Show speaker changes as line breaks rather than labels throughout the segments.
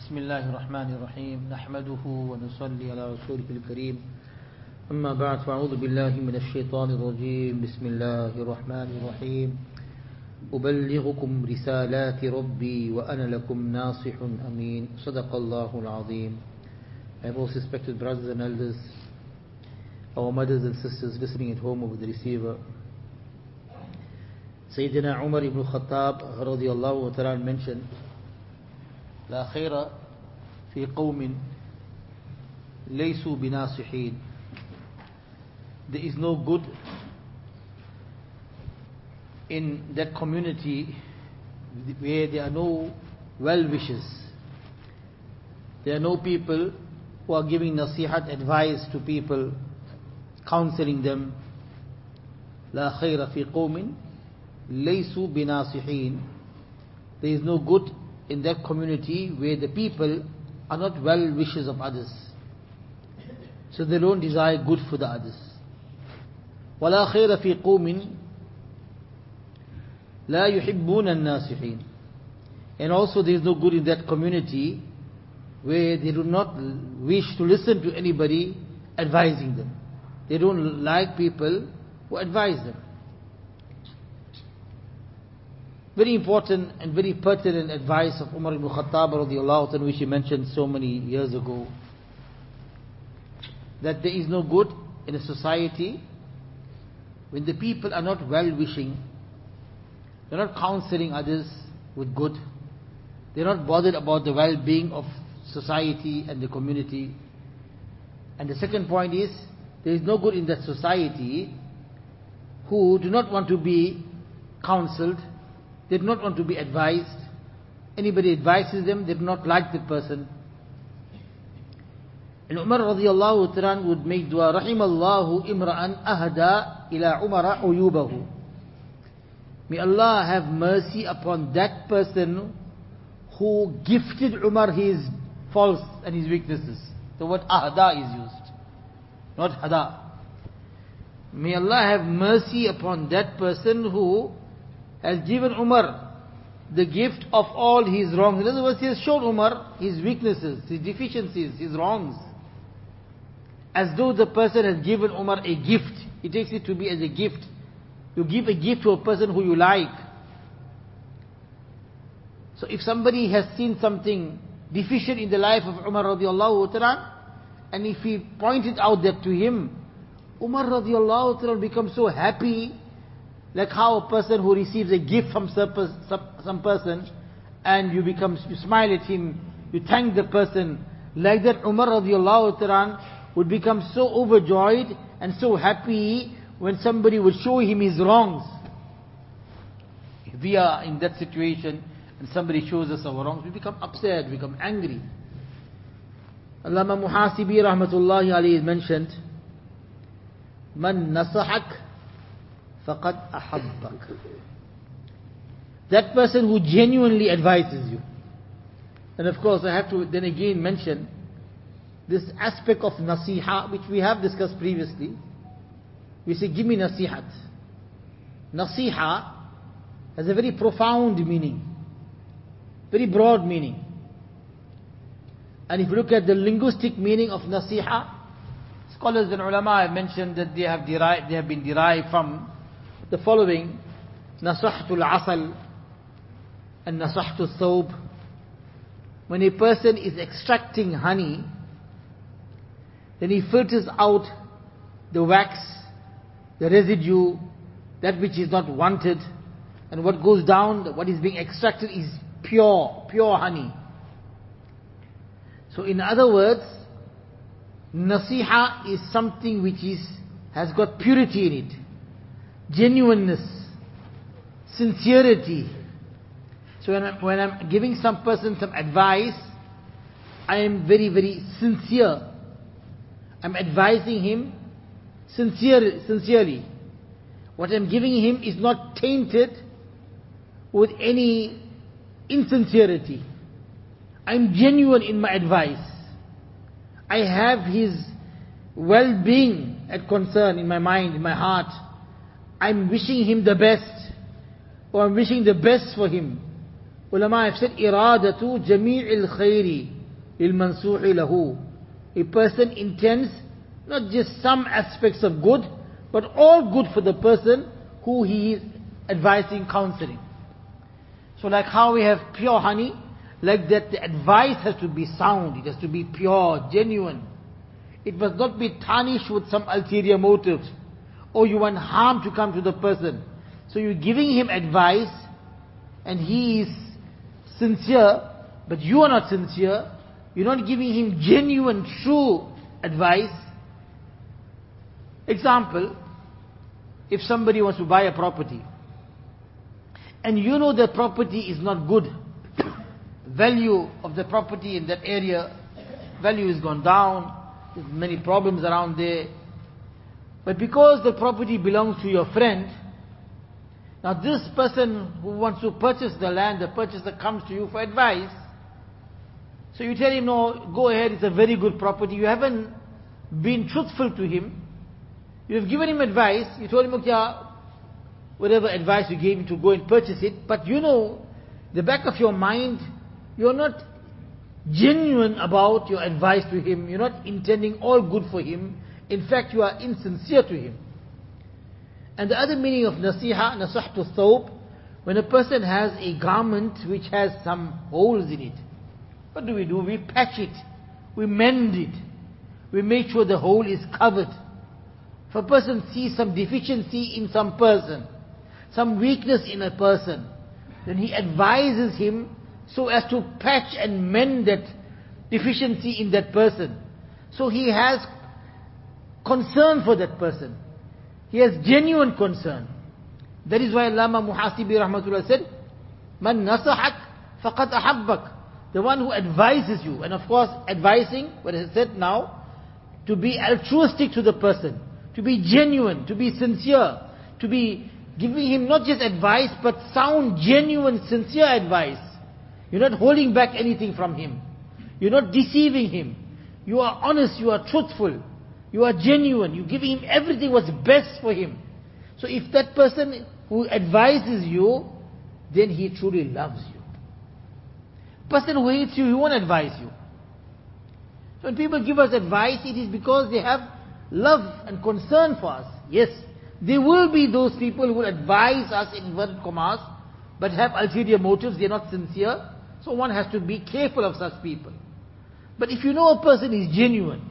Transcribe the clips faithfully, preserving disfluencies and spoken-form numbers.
بسم الله الرحمن الرحيم نحمده ونصلي على رسوله الكريم أما بعد فأعوذ بالله من الشيطان الرجيم بسم الله الرحمن الرحيم أبلغكم رسالات ربي وأنا لكم ناصح أمين صدق الله العظيم. My most respected brothers and elders, our mothers and sisters listening at home over the receiver, Sayyidina Umar ibn Khattab radiyallahu ta'ala mentioned, لا خير في قوم ليسوا بناصحين. There is no good in that community where there are no well-wishers. There are no people who are giving nasihat, advice to people, counseling them. لا خير في قوم ليسوا بناصحين. There is no good in that community where the people are not well-wishers of others. So they don't desire good for the others. وَلَا خَيْرَ فِي قَوْمٍ لَا يُحِبُّونَ النَّاصِحِينَ. And also there is no good in that community where they do not wish to listen to anybody advising them. They don't like people who advise them. Very important and very pertinent advice of Umar ibn Khattab radiyallahu anhu, which he mentioned so many years ago, that there is no good in a society when the people are not well-wishing, they're not counseling others with good, they're not bothered about the well-being of society and the community. And the second point is, there is no good in that society who do not want to be counseled, they do not want to be advised. Anybody advises them, they do not like the person. And Umar radiyallahu ta'ala would make dua, Rahimallahu imra'an ahda ila Umara uyubahu. May Allah have mercy upon that person who gifted Umar his faults and his weaknesses. The word ahda is used, not hada. May Allah have mercy upon that person who has given Umar the gift of all his wrongs. In other words, he has shown Umar his weaknesses, his deficiencies, his wrongs. As though the person has given Umar a gift. He takes it to be as a gift. You give a gift to a person who you like. So if somebody has seen something deficient in the life of Umar radiallahu ta'ala, and if he pointed out that to him, Umar radiallahu ta'ala becomes so happy, like how a person who receives a gift from some person, and you become, you smile at him, you thank the person. Like that, Umar radiallahu ta'ala would become so overjoyed and so happy when somebody would show him his wrongs. If we are in that situation and somebody shows us our wrongs, we become upset, we become angry. Allama Muhasibi rahmatullahi alayhi mentioned, Man nasahak faqad ahabbak. That person who genuinely advises you. And of course I have to then again mention this aspect of nasiha, which we have discussed previously. We say, give me nasihat. Nasiha has a very profound meaning, very broad meaning. And if you look at the linguistic meaning of nasiha, scholars and ulama have mentioned that they have derived, they have been derived from the following: nasahtul asal and nasahtul thawb. When a person is extracting honey, then he filters out the wax, the residue, that which is not wanted, and what goes down, what is being extracted is pure, pure honey. So in other words, nasiha is something which is, has got purity in it, genuineness, sincerity. So when I'm, when I'm giving some person some advice, I am very, very sincere. I'm advising him sincere, sincerely. What I'm giving him is not tainted with any insincerity. I'm genuine in my advice. I have his well-being at concern in my mind, in my heart. I'm wishing him the best, or I'm wishing the best for him. Ulama have said, iradatu jami'il khayri لِلْمَنْصُوحِ لَهُ. A person intends not just some aspects of good, but all good for the person who he is advising, counseling. So like how we have pure honey, like that the advice has to be sound, it has to be pure, genuine. It must not be tarnished with some ulterior motives, or you want harm to come to the person. So you're giving him advice, and he is sincere, but you are not sincere. You're not giving him genuine, true advice. Example, if somebody wants to buy a property, and you know the property is not good, value of the property in that area, value has gone down, there's many problems around there. But because the property belongs to your friend, now this person who wants to purchase the land, the purchaser comes to you for advice. So you tell him, no, go ahead, it's a very good property. You haven't been truthful to him. You have given him advice, you told him, okay, whatever advice you gave him to go and purchase it, but you know, the back of your mind, you're not genuine about your advice to him. You're not intending all good for him. In fact, you are insincere to him. And the other meaning of nasiha, nasahtu thawb, when a person has a garment which has some holes in it, what do we do? We patch it. We mend it. We make sure the hole is covered. If a person sees some deficiency in some person, some weakness in a person, then he advises him so as to patch and mend that deficiency in that person. So he has concern for that person. He has genuine concern. That is why Allama Muhasibi Rahmatullah said, Man nasahak faqad ahabbak. The one who advises you, and of course advising, what I said now, to be altruistic to the person, to be genuine, to be sincere, to be giving him not just advice, but sound, genuine, sincere advice. You're not holding back anything from him. You're not deceiving him. You are honest, you are truthful. You are genuine. You're giving him everything what's best for him. So if that person who advises you, then he truly loves you. Person who hates you, he won't advise you. So when people give us advice, it is because they have love and concern for us. Yes, there will be those people who will advise us in inverted commas, but have ulterior motives, they're not sincere. So one has to be careful of such people. But if you know a person is genuine,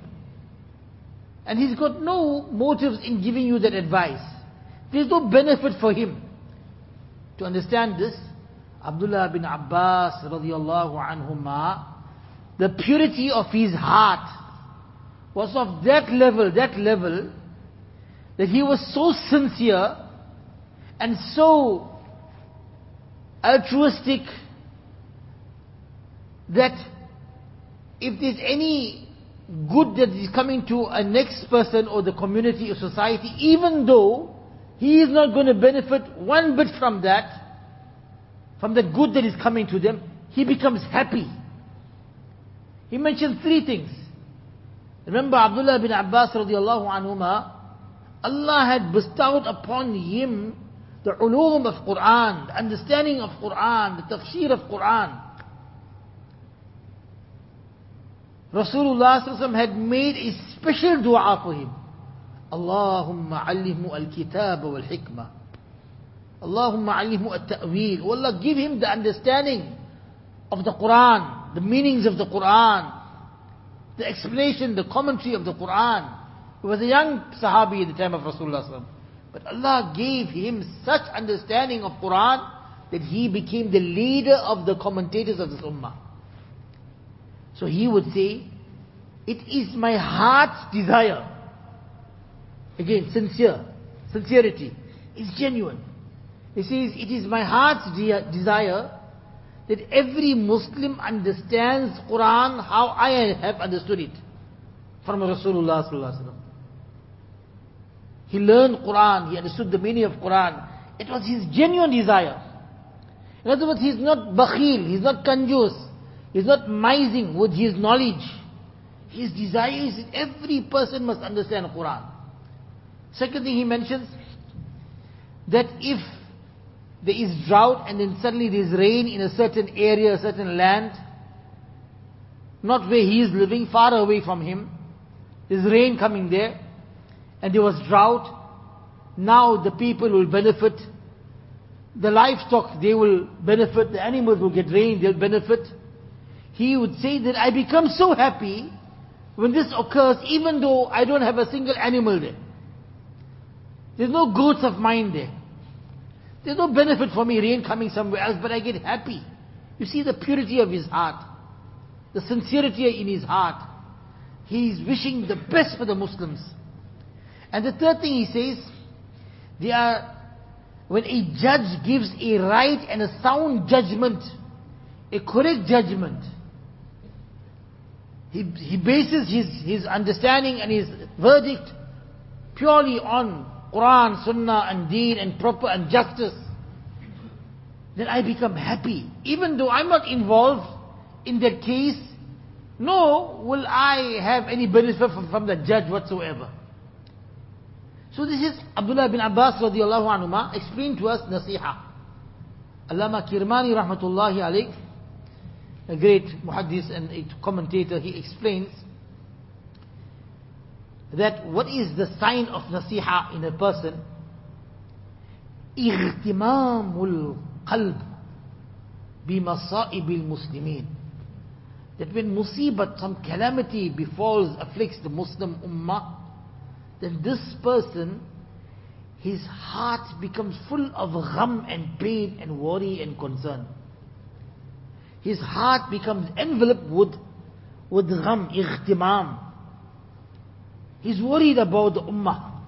and he's got no motives in giving you that advice, there's no benefit for him. To understand this, Abdullah bin Abbas radiallahu anhuma, the purity of his heart was of that level, that level, that he was so sincere and so altruistic that if there's any good that is coming to a next person or the community or society, even though he is not going to benefit one bit from that, from the good that is coming to them, he becomes happy. He mentioned three things. Remember Abdullah bin Abbas radiallahu anhuma, Allah had bestowed upon him the ulum of Quran, the understanding of Quran, the tafsir of Quran. Rasulullah sallallahu alaihi wasallam had made a special dua for him. Allahumma allimhu al-kitab wal-hikmah. Allahumma allimhu at-ta'wil. Oh Allah, give him the understanding of the Quran, the meanings of the Quran, the explanation, the commentary of the Quran. He was a young Sahabi at the time of Rasulullah sallallahu alaihi wasallam. But Allah gave him such understanding of Quran that he became the leader of the commentators of this ummah. So he would say, it is my heart's desire. Again, sincere. Sincerity is genuine. He says, it is my heart's de- desire that every Muslim understands Quran how I have understood it from Rasulullah sallallahu alaihi wasallam. He learned Quran, he understood the meaning of Quran. It was his genuine desire. In other words, he's not bakhil, he's not kanjus, he's not mising with his knowledge. His desire is that every person must understand Quran. Second thing he mentions, that if there is drought and then suddenly there is rain in a certain area, a certain land, not where he is living, far away from him. There's rain coming there, and there was drought. Now the people will benefit. The livestock, they will benefit. The animals will get rain, they'll benefit. He would say that I become so happy when this occurs, even though I don't have a single animal there. There's no goats of mine there. There's no benefit for me, rain coming somewhere else, but I get happy. You see the purity of his heart, the sincerity in his heart. He is wishing the best for the Muslims. And the third thing he says, they are, when a judge gives a right and a sound judgment, a correct judgment, he, he bases his, his understanding and his verdict purely on Quran, Sunnah and Deen and proper and justice, then I become happy. Even though I'm not involved in that case, nor will I have any benefit from, from the judge whatsoever. So this is Abdullah bin Abbas radiallahu anhuma explained to us nasiha. Allama Kirmani rahmatullahi alayh, a great muhaddis and a commentator, he explains that what is the sign of nasiha in a person? Ihtimamul qalb bimasaibil muslimin. That when musibat, some calamity befalls, afflicts the Muslim ummah, then this person, his heart becomes full of gham and pain and worry and concern. His heart becomes enveloped with, with gham, ihtimam. He's worried about the ummah.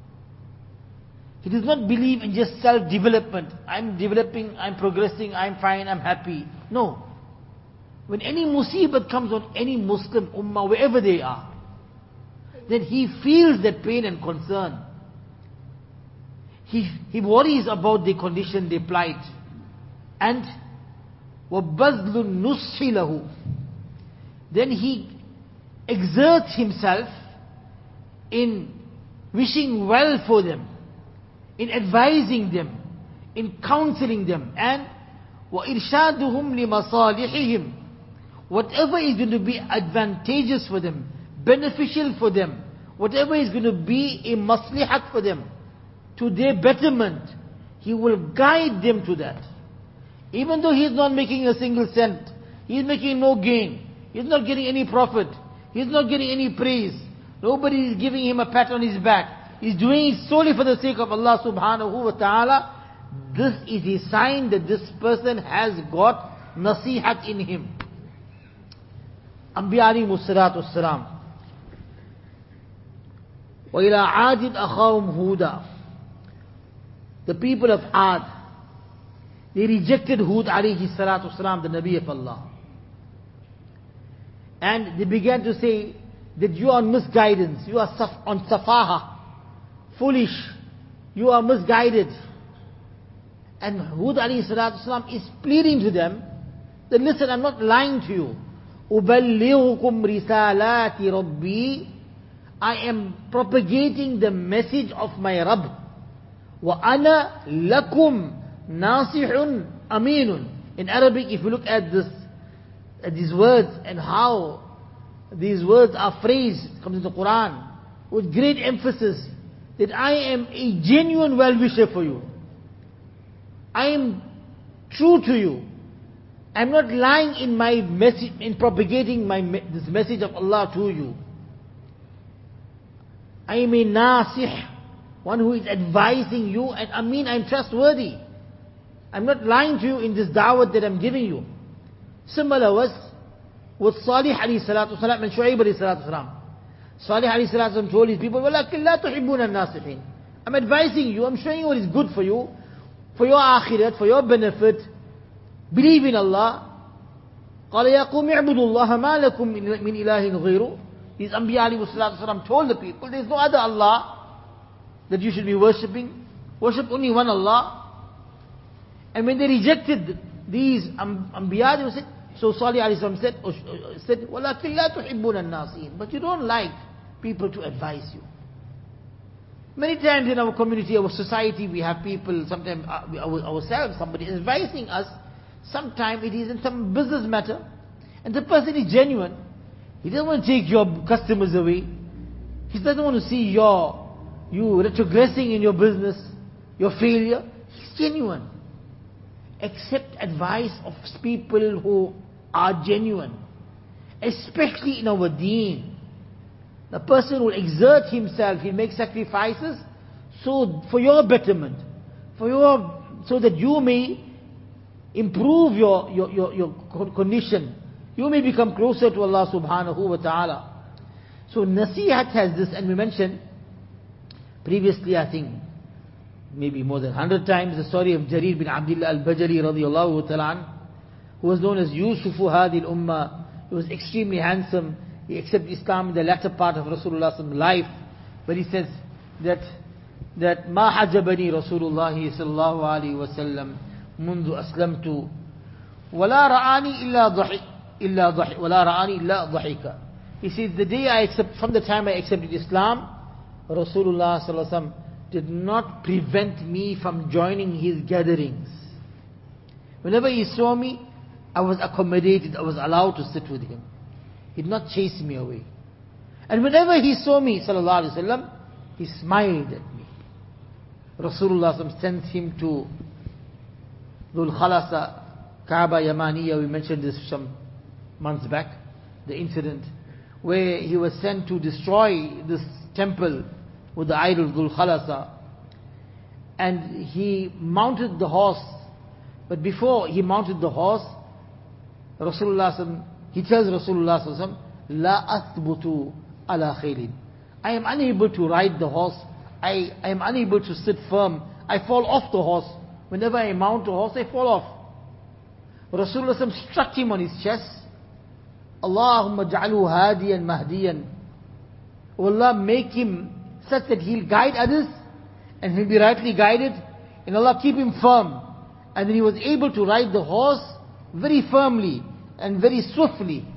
He does not believe in just self-development. I'm developing, I'm progressing, I'm fine, I'm happy. No. When any musibat comes on any Muslim ummah, wherever they are, then he feels that pain and concern. He, he worries about their condition, their plight. And وَبَذْلُ النُّصْحِ لَهُ. Then he exerts himself in wishing well for them, in advising them, in counseling them, and وَإِرْشَادُهُمْ لِمَصَالِحِهِمْ. Whatever is going to be advantageous for them, beneficial for them, whatever is going to be a maslihat for them, to their betterment, he will guide them to that. Even though he is not making a single cent, he is making no gain, he is not getting any profit, he is not getting any praise, nobody is giving him a pat on his back, he is doing it solely for the sake of Allah subhanahu wa ta'ala. This is a sign that this person has got nasihat in him. Anbiya alayhimu salatu wassalam. وَإِلَىٰ عَادٍ أَخَاهُمْ هُودًا. The people of Ad, they rejected Hud alayhi salatu wasalam, the Nabi of Allah. And they began to say that you are on misguidance, you are on safaha, foolish, you are misguided. And Hud alayhi salatu wasalam is pleading to them that listen, I'm not lying to you. أُبَلِّغُكُمْ رِسَالَاتِ رَبِّي. I am propagating the message of my Rabb. وَأَنَا لَكُمْ نَاصِحٌ أَمِينٌ. In Arabic, if you look at this, at these words and how these words are phrased, it comes in the Quran, with great emphasis, that I am a genuine well-wisher for you. I am true to you. I'm not lying in my message, in propagating my this message of Allah to you. I am a nasih, one who is advising you, and I mean I'm trustworthy. I'm not lying to you in this da'wah that I'm giving you. Similar was with Salih alayhi salatu wasalam and Shu'aib alayhi salatu wasalam. Salih alayhi salatu wasalam told his people, وَلَكِنْ لَا تُحِبُّونَ النَّاصِحِينَ. I'm advising you, I'm showing you what is good for you, for your akhirat, for your benefit. Believe in Allah. قَالَ يَا قُومِ اعْبُدُوا اللَّهَ مَا لَكُمْ مِنْ إِلَهٍ غَيْرُهُ. These Anbiya alayhi salatu wasalam told the people, there is no other Allah that you should be worshipping. Worship only one Allah. And when they rejected these Anbiya, they said, so Salih alayhi salam said, said وَلَكِنْ لَا تُحِبُّونَ النَّاصِحِينَ. But you don't like people to advise you. Many times in our community, our society, we have people, sometimes ourselves, somebody is advising us. Sometimes it is in some business matter. and the person is genuine, he doesn't want to take your customers away. He doesn't want to see your, you retrogressing in your business, your failure. He's genuine. Accept advice of people who are genuine, especially in our deen. The person will exert himself, he'll make sacrifices, so for your betterment, for your, so that you may improve your, your, your, your condition. You may become closer to Allah subhanahu wa ta'ala. So nasihat has this, and we mentioned previously, I think, maybe more than a hundred times, the story of Jarir bin Abdullah al-Bajali radiyallahu ta'ala, who was known as Yusufu Hadil Ummah. He was extremely handsome. He accepted Islam in the latter part of Rasulullah's life. But he says that, that ما حجبني رسول الله صلى الله عليه وسلم منذ أسلمت ولا رآني إلا ضحك إلا ضحك ولا رآني إلا ضحك. He says, the day I accept, from the time I accepted Islam, Rasulullah sallallahu alaihi wasallam did not prevent me from joining his gatherings. Whenever he saw me, I was accommodated, I was allowed to sit with him. He did not chase me away. And whenever he saw me, sallallahu alaihi wasallam, he smiled at me. Rasulullah sent him to Dhul Khalasa, Kaaba Yamaniya. We mentioned this some months back, the incident where he was sent to destroy this temple with the idol Dhul Khalasa. And he mounted the horse. But before he mounted the horse, Rasulullah, he tells Rasulullah, La athbutu ala khaylin. I am unable to ride the horse. I, I am unable to sit firm. I fall off the horse. Whenever I mount a horse, I fall off. Rasulullah struck him on his chest. Allahumma ja'alhu hadiyan mahdiyan. O Allah, make him such that he'll guide others and he'll be rightly guided. And Allah, keep him firm. And then he was able to ride the horse very firmly and very swiftly.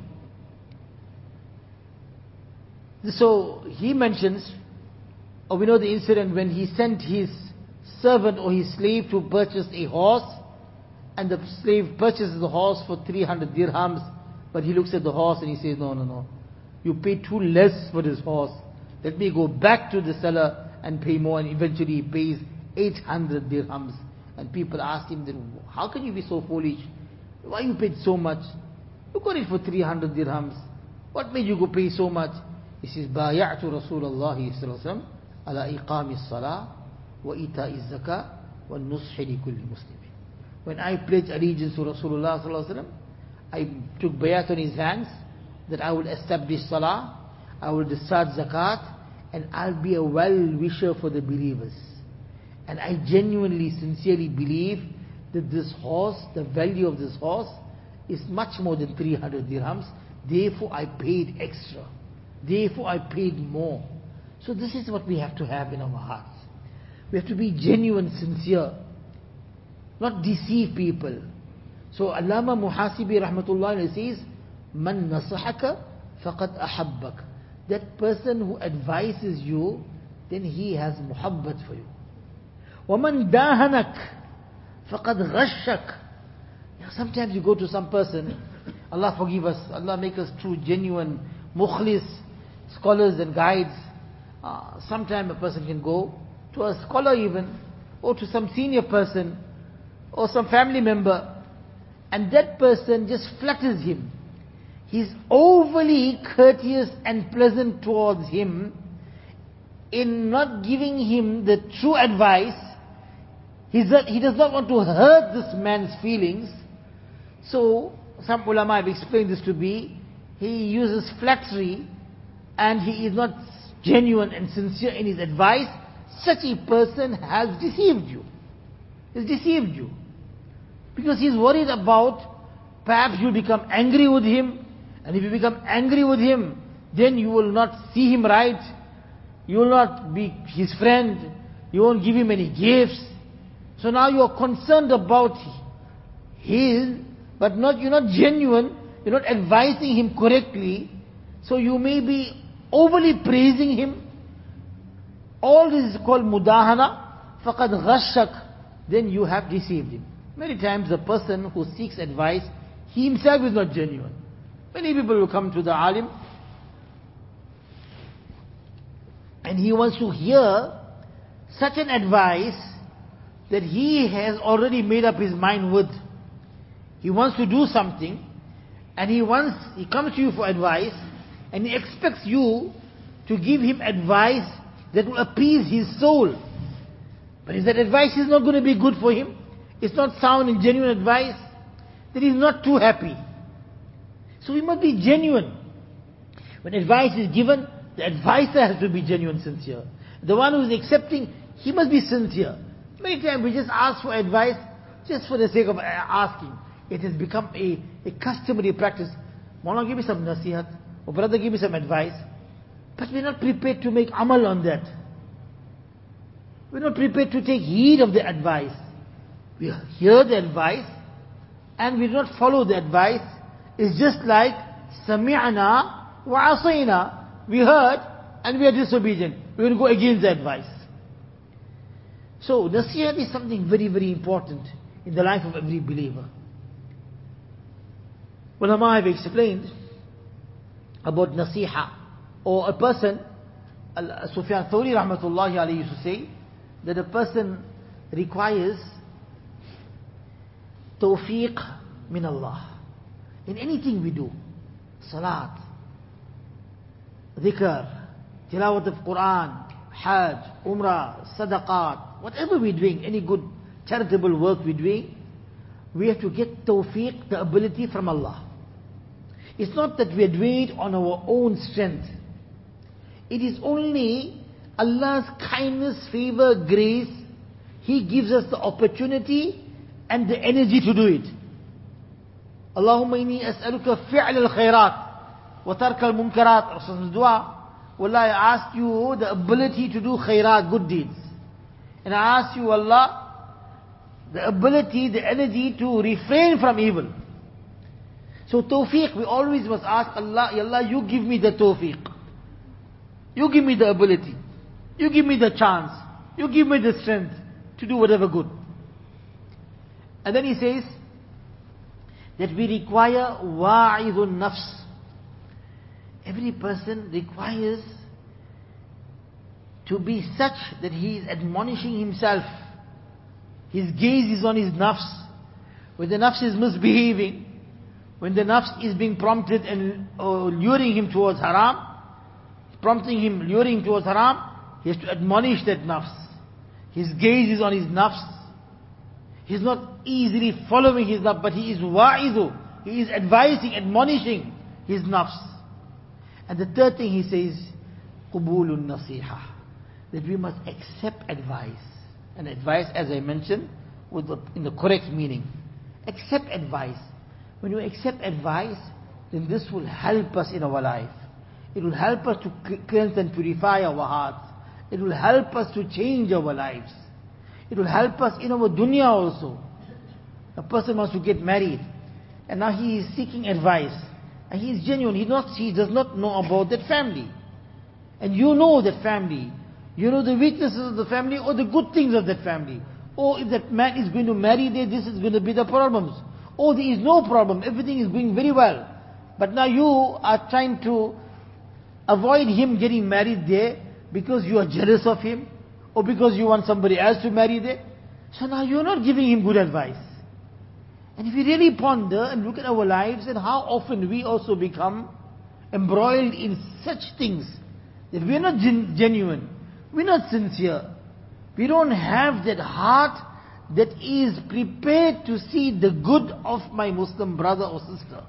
So he mentions, or we know the incident when he sent his servant or his slave to purchase a horse, and the slave purchases the horse for three hundred dirhams, but he looks at the horse and he says, no, no, no, you paid too less for this horse. Let me go back to the seller and pay more. And eventually he pays eight hundred dirhams. And people ask him, then, how can you be so foolish? Why you paid so much? You got it for three hundred dirhams. What made you go pay so much? He says, بايعت رسول الله صلى الله عليه وسلم على إقام الصلاة وإيتاء الزكاة والنصح لكل مسلم. When I pledged allegiance to Rasulullah sallallahu alaihi wasallam, I took bayat on his hands that I will establish salah, I will discharge zakat, and I'll be a well-wisher for the believers. And I genuinely, sincerely believe that this horse, the value of this horse, is much more than three hundred dirhams. Therefore I paid extra. Therefore I paid more. So this is what we have to have in our hearts. We have to be genuine, sincere, not deceive people. So Allama Muhasibi rahmatullah says, Man nasahaka faqad ahabbak. That person who advises you, then he has muhabbat for you. وَمَنْ دَاهَنَكَ فَقَدْ غَشَّكَ. Sometimes you go to some person, Allah forgive us, Allah make us true, genuine, mukhlis, scholars and guides. Uh, Sometimes a person can go to a scholar even, or to some senior person, or some family member, and that person just flatters him. He's overly courteous and pleasant towards him in not giving him the true advice. He's not, he does not want to hurt this man's feelings. So, some ulama have explained this to be, he uses flattery and he is not genuine and sincere in his advice. Such a person has deceived you. He's deceived you. Because he's worried about, perhaps you'll become angry with him, and if you become angry with him, then you will not see him right, you will not be his friend, you won't give him any gifts. So now you are concerned about his, but not, you're not genuine, you're not advising him correctly, so you may be overly praising him. All this is called mudahana, faqad ghashak, then you have deceived him. Many times the person who seeks advice, he himself is not genuine. Many people will come to the alim and he wants to hear such an advice that he has already made up his mind with. He wants to do something and he wants, he comes to you for advice and he expects you to give him advice that will appease his soul. But if that advice is not going to be good for him, it's not sound and genuine advice, then he's not too happy. So we must be genuine. When advice is given, the advisor has to be genuine, sincere. The one who is accepting, he must be sincere. Many times we just ask for advice just for the sake of asking. It has become a, a customary practice. Mawlana, give me some nasihat. Or brother, give me some advice. But we're not prepared to make amal on that. We're not prepared to take heed of the advice. We hear the advice and we do not follow the advice. It's just like sami'na wa asayna. We heard and we are disobedient. We will go against the advice. So nasihat is something very, very important in the life of every believer. Ulama have explained about nasiha, or a person, Sufyan Thawri rahmatullahi alayhi used to say that a person requires tawfiq min Allah in anything we do. Salat, dhikr, tilawat of Quran, hajj, umrah, sadaqat, whatever we're doing, any good charitable work we're doing, we have to get tawfiq, the ability from Allah. It's not that we are doing it on our own strength. It is only Allah's kindness, favor, grace. He gives us the opportunity and the energy to do it. Allahumma inni as'aluka fi'l al-khairat wa tark al-munkarat. Rasul's dua. Wallah, I ask you the ability to do khairat, good deeds. And I ask you, Allah, the ability, the energy to refrain from evil. So tawfiq, we always must ask Allah, Ya Allah, you give me the tawfiq. You give me the ability. You give me the chance. You give me the strength to do whatever good. And then he says that we require wa'idun nafs. Every person requires to be such that he is admonishing himself. His gaze is on his nafs. When the nafs is misbehaving, when the nafs is being prompted and uh, luring him towards haram, prompting him, luring him towards haram, he has to admonish that nafs. His gaze is on his nafs. He's not easily following his nafs, but he is wa'idu. He is advising, admonishing his nafs. And the third thing he says, qubulun nasiha, that we must accept advice. And advice, as I mentioned, with the, in the correct meaning. Accept advice. When you accept advice, then this will help us in our life. It will help us to cleanse and purify our hearts. It will help us to change our lives. It will help us in our dunya also. A person wants to get married, and now he is seeking advice. And he is genuine. He, not, he does not know about that family. And you know that family. You know the weaknesses of the family or the good things of that family. Or if that man is going to marry there, this is going to be the problems. Or there is no problem. Everything is going very well. But now you are trying to avoid him getting married there because you are jealous of him. Or because you want somebody else to marry there. So now you are not giving him good advice. And if we really ponder and look at our lives and how often we also become embroiled in such things that we are not gen- genuine, we are not sincere, we don't have that heart that is prepared to see the good of my Muslim brother or sister.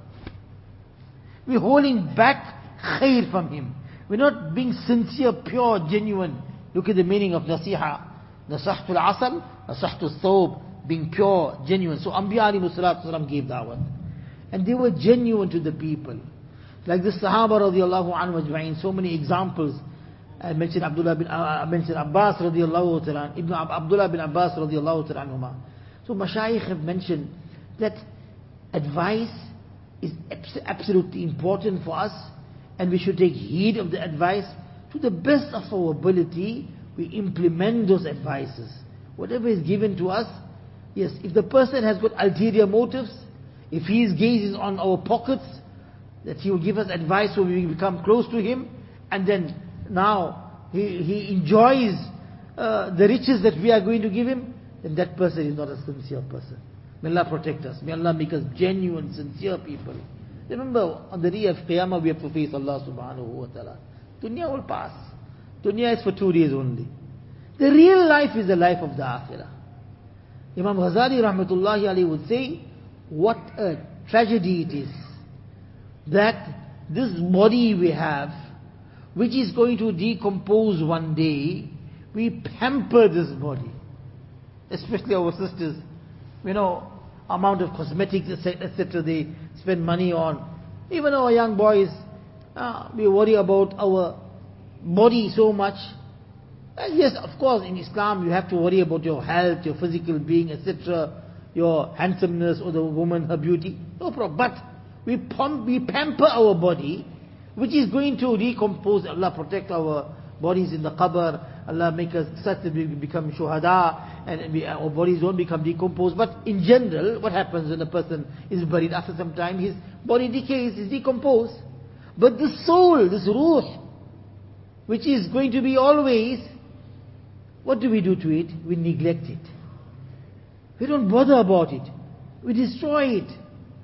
We're holding back khair from him. We're not being sincere, pure, genuine. Look at the meaning of nasiha. Nasahtul asal, nasahtul thawb. Being pure, genuine. So Anbiya alayhi salatu wasalam gave da'wat. And they were genuine to the people. Like the Sahaba radiallahu anhu ajma'in. So many examples. I mentioned Abdullah bin, uh, I mentioned Abbas radiallahu ta'ala, Ibn Abdullah bin Abbas radiallahu ta'ala anhuma. So Mashayikh have mentioned that advice is absolutely important for us, and we should take heed of the advice. To the best of our ability, we implement those advices. Whatever is given to us, yes, if the person has got ulterior motives, if his gaze is on our pockets, that He will give us advice so we become close to Him, and then now He, he enjoys uh, the riches that we are going to give Him, then that person is not a sincere person. May Allah protect us. May Allah make us genuine, sincere people. Remember, on the day of Qiyamah we have to face Allah subhanahu wa ta'ala. Dunya will pass. Dunya is for two days only. The real life is the life of the Akhirah. Imam Ghazali rahmatullahi alayhi would say, what a tragedy it is that this body we have, which is going to decompose one day, we pamper this body. Especially our sisters, you know, amount of cosmetics, et cetera they spend money on. Even our young boys, uh, we worry about our body so much. And yes, of course, in Islam you have to worry about your health, your physical being, et cetera, your handsomeness or the woman, her beauty. No problem. But we, pump, we pamper our body, which is going to decompose. Allah protect our bodies in the qabr. Allah make us such that we become shuhada, and we, our bodies don't become decomposed. But in general, what happens when a person is buried? After some time, his body decays, is decomposed. But the soul, this ruh, which is going to be always, what do we do to it? We neglect it. We don't bother about it. We destroy it.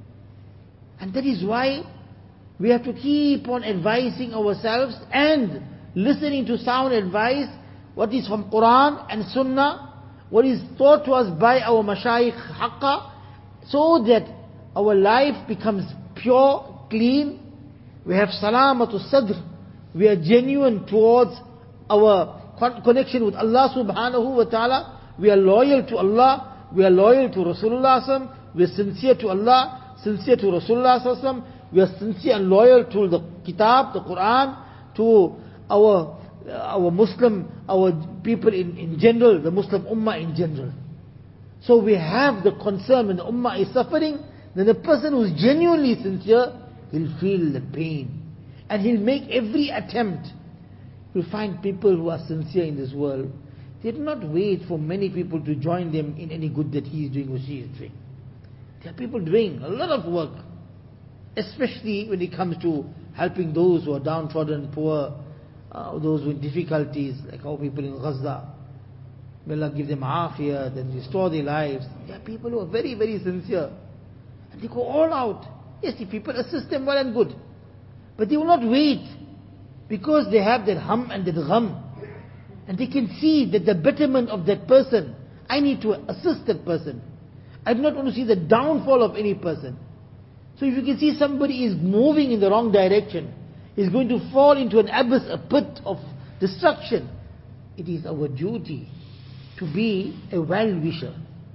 And that is why we have to keep on advising ourselves and listening to sound advice, what is from Quran and Sunnah, what is taught to us by our mashayikh haqqa, so that our life becomes pure, clean. We have salamatu sadr. We are genuine towards our con- connection with Allah subhanahu wa ta'ala. We are loyal to Allah. We are loyal to Rasulullah sallallahu alaihi wasallam. We are sincere to Allah, sincere to Rasulullah sallallahu alaihi wasallam. We are sincere and loyal to the Kitab, the Quran, to our our Muslim, our people in, in general, the Muslim Ummah in general. So we have the concern when the Ummah is suffering, then the person who is genuinely sincere, he'll feel the pain. And he'll make every attempt. You'll find people who are sincere in this world, they do not wait for many people to join them in any good that he is doing or she is doing. There are people doing a lot of work, especially when it comes to helping those who are downtrodden, poor, uh, those with difficulties, like our people in Gaza. May Allah give them afiyat and restore their lives. There are people who are very, very sincere. And they go all out. Yes, if people assist them, well and good. But they will not wait, because they have that hum and that gham. And they can see that the betterment of that person, I need to assist that person. I do not want to see the downfall of any person. So if you can see somebody is moving in the wrong direction, is going to fall into an abyss, a pit of destruction, it is our duty to be a well-wisher,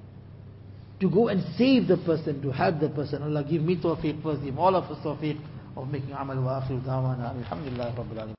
to go and save the person, to help the person. Allah give me tawfiq, first give all of us tawfiq of making amal wa akhir da'wana alhamdulillah rabbil alamin.